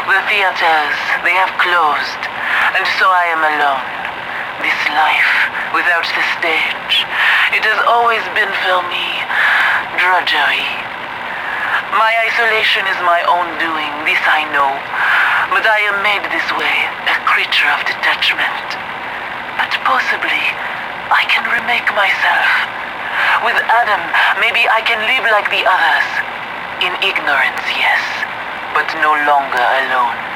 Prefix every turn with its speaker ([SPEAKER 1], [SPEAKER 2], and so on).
[SPEAKER 1] The theaters, they have closed, and so I am alone. This life, without the stage, it has always been for me drudgery. My isolation is my own doing, this I know, but I am made this way, a creature of detachment. But possibly, I can remake myself. With Adam, maybe I can live like the others. In ignorance, yes, but no longer alone.